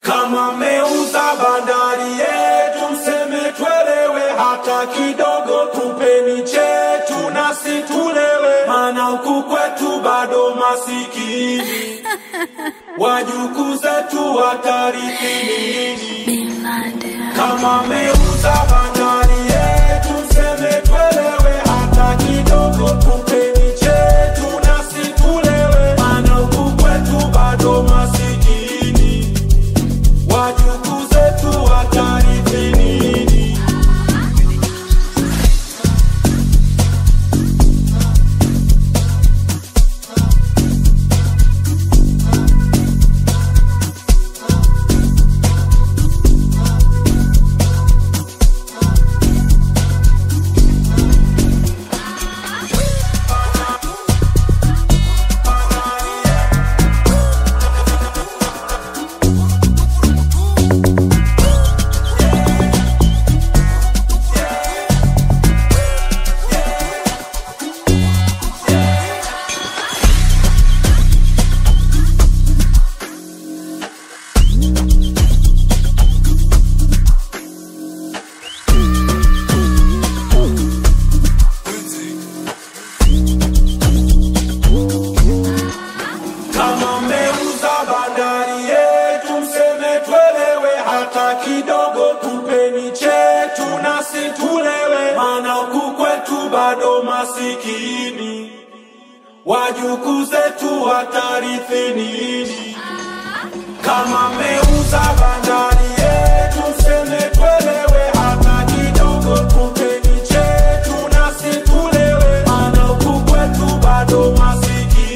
Kama meuza bandari yetu mseme twelewe, hata kidogo tupeni chetu nasi tulewe, maana huku kwetu bado masikini. Wajukuu zetu watarithi nini? Kama meuza bandari yetu mseme twelewe, hata kidogo tupeni chetu nasi tulewe, maana huku kwetu bado masikini. Wajukuu zetu watarithi nini? Kama meuza bandari yetu mseme twelewe, hata kidogo tupeni chetu nasi tulewe, maana huku kwetu bado masikini. Wajukuu zetu watarithi nini? Kama meuza bandari yetu mseme twelewe, hata kidogo tupeni chetu nasi tulewe, maana huku kwetu bado masikini.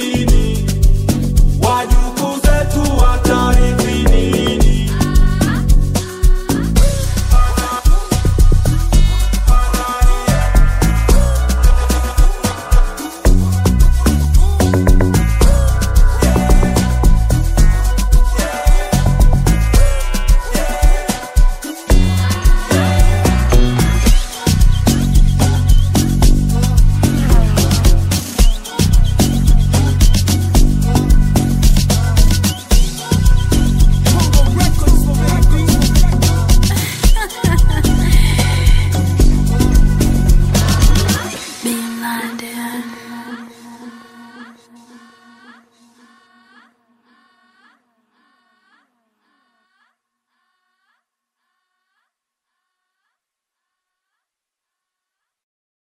Wajukuu zetu watarithi nini? Be blinded.